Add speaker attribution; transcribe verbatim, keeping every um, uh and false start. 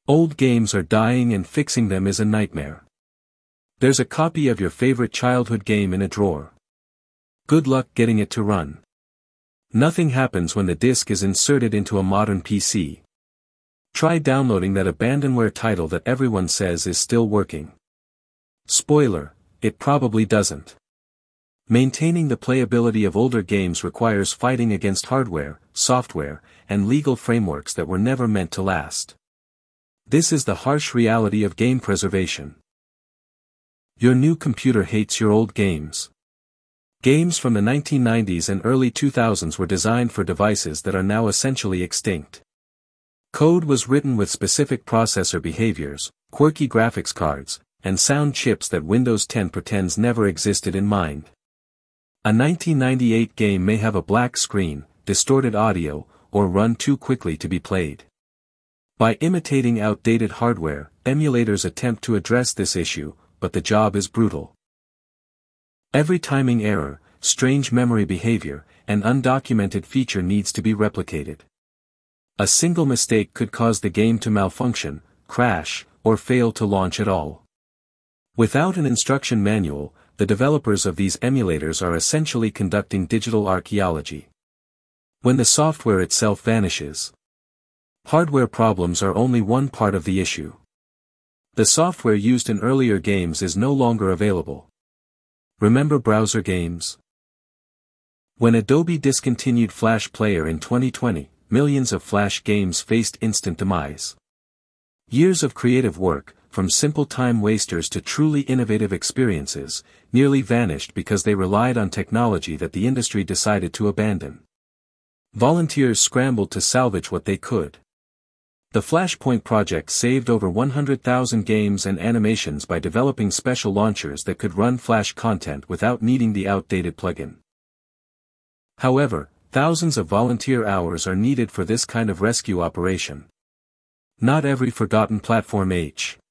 Speaker 1: Old games are dying and fixing them is a nightmare. There's a copy of your favorite childhood game in a drawer. Good luck getting it to run. Nothing happens when the disc is inserted into a modern P C. Try downloading that abandonware title that everyone says is still working. Spoiler, it probably doesn't. Maintaining the playability of older games requires fighting against hardware, software, and legal frameworks that were never meant to last. This is the harsh reality of game preservation. Your new computer hates your old games. Games from the nineteen nineties and early two thousands were designed for devices that are now essentially extinct. Code was written with specific processor behaviors, quirky graphics cards, and sound chips that Windows ten pretends never existed in mind. A nineteen ninety-eight game may have a black screen, distorted audio, or run too quickly to be played. By imitating outdated hardware, emulators attempt to address this issue, but the job is brutal. Every timing error, strange memory behavior, and undocumented feature needs to be replicated. A single mistake could cause the game to malfunction, crash, or fail to launch at all. Without an instruction manual, the developers of these emulators are essentially conducting digital archaeology. When the software itself vanishes, hardware problems are only one part of the issue. The software used in earlier games is no longer available. Remember browser games? When Adobe discontinued Flash Player in twenty twenty, millions of Flash games faced instant demise. Years of creative work, from simple time wasters to truly innovative experiences, nearly vanished because they relied on technology that the industry decided to abandon. Volunteers scrambled to salvage what they could. The Flashpoint project saved over one hundred thousand games and animations by developing special launchers that could run Flash content without needing the outdated plugin. However, thousands of volunteer hours are needed for this kind of rescue operation. Not every forgotten platform H